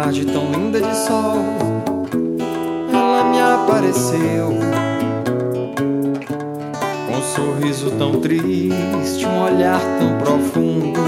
tarde tão linda de sol, ela me apareceu com um sorriso tão triste, um olhar tão profundo.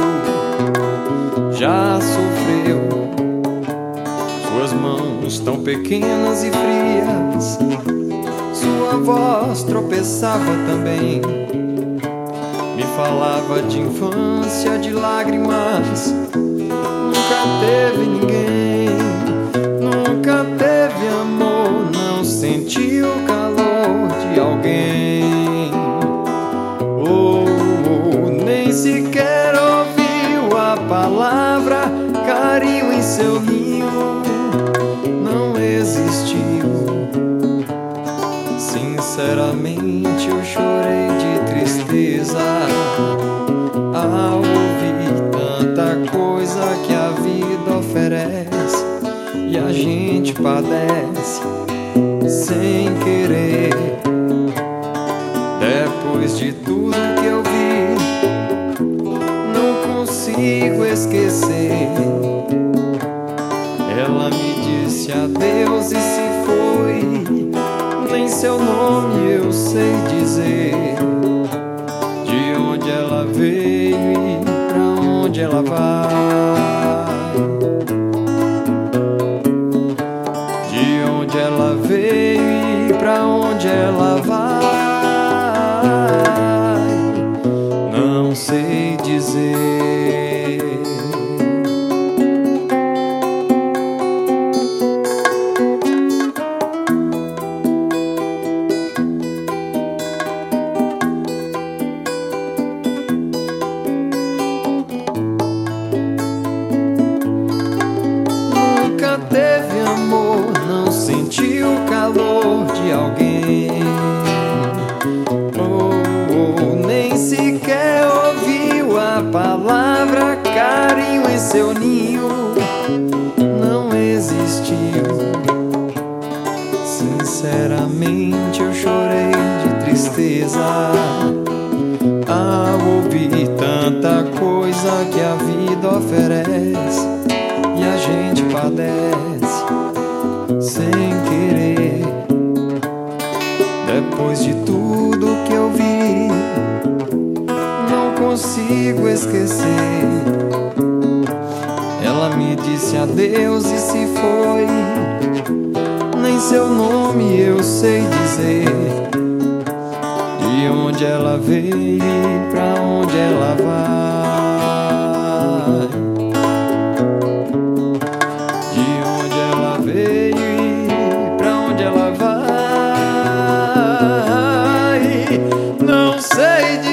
Já sofreu, suas mãos tão pequenas e frias, sua voz tropeçava também, me falava de infância, de lágrimas. Nunca teve ninguém, nunca teve amor, não sentiu o calor de alguém. Nem sequer ouviu a palavra carinho em seu ninho, não existiu. Sinceramente eu chorei de tristeza ao ouvir tanta coisa que a vida oferece e a gente padece sem querer. Depois de tudo que eu vi, não consigo esquecer. Ela me disse adeus e se foi, nem seu nome eu sei dizer. De onde ela veio e pra onde ela vai. De onde ela veio e pra onde ela vai, não sei dizer. Nunca teve amor, não sentiu o calor de alguém. Nem sequer ouviu a palavra carinho em seu ninho, não existiu. Sinceramente eu chorei de tristeza ao ouvir tanta coisa que a vida oferece e a gente padece sem querer. Depois de tudo que eu vi, não consigo esquecer. Ela me disse adeus e se foi, nem seu nome eu sei dizer. De onde ela veio e pra onde ela vai. De onde ela veio e pra onde ela vai, não sei dizer.